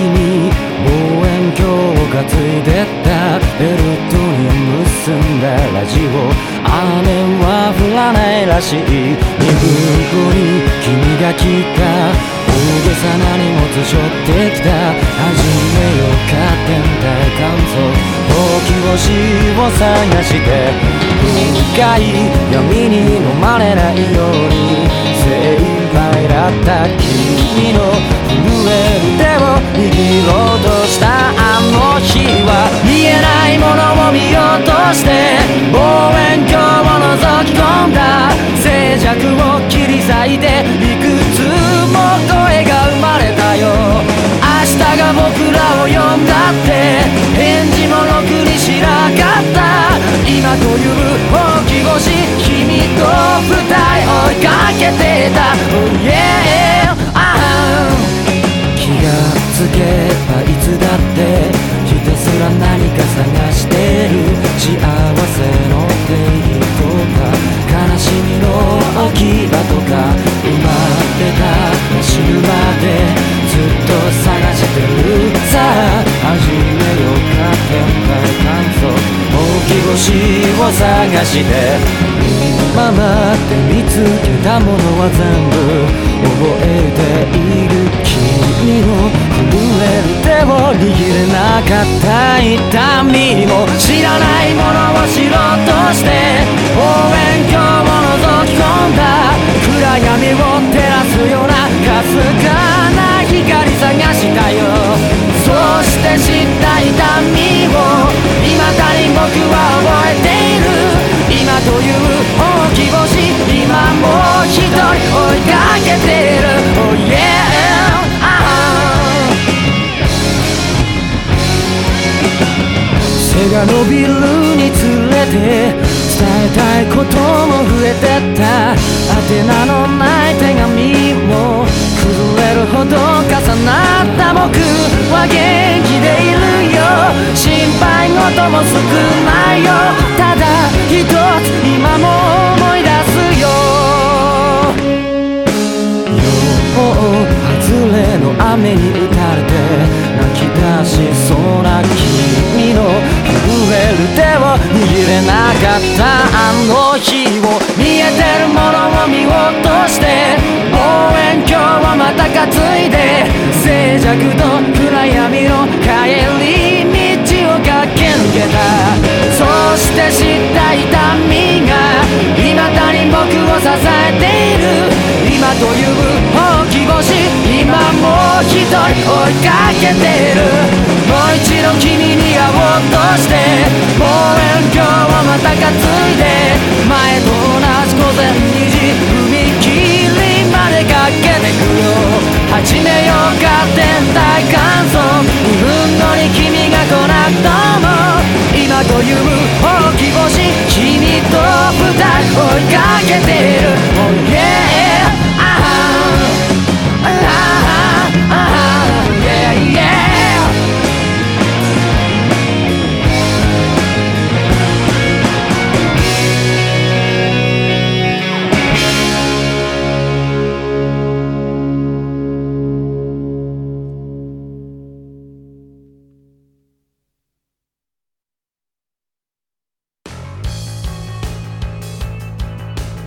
に望遠鏡を担いでったベルトに結んだラジオ雨は降らないらしい2分後に君が来た大げさな荷物背負ってきた始めようか天体観測ほうき星を探して深い闇に飲まれないように精一杯だった君の震える手を握ろうとしたあの日は見えないものを見ようとして望遠鏡を覗き込んだ静寂を切り裂いていくつも声が生まれたよ明日が僕らを呼んだって返事もろくにしなかった今という大き星君と二人追いかけてた Oh yeah 気がつけばいつだってひたすら何か探してる幸せの定義とか悲しみの置き場とか生まれた死ぬまでずっと探してるさあ始めようか天体観測大き星を探して今まで見つけたものは全部覚えている君の震える手を握れなかった痛みも知らないものを知ろうとして望遠鏡を覗き込んだ暗闇を照らすようなかすかな光探したよそして知った痛みを未だに僕は覚えている今という大き星今もう一人追いかけてる Oh yeah 背が伸びるにつれて伝えたいことも増えてった宛名のない手紙も崩れるほど重なった僕は元気でいるよ心配事も少ないよただ一つ今も思い出すよ外れの雨に打たれて泣き出しそうな君の震える手を握れなかったあの日を見えてるものを見ようとして望遠鏡をまた担いで静寂と暗闇の帰り道を駆け抜けたそして知った痛みが未だに僕を支えている今という大き星今もう一人追いかけてるもう一度君に会おうとして望遠鏡をまた担いで前と同じ午前2時踏切まで駆けてくよ始めようか天体観測2分後に君が来なくとも今という大き星君と二人追いかけて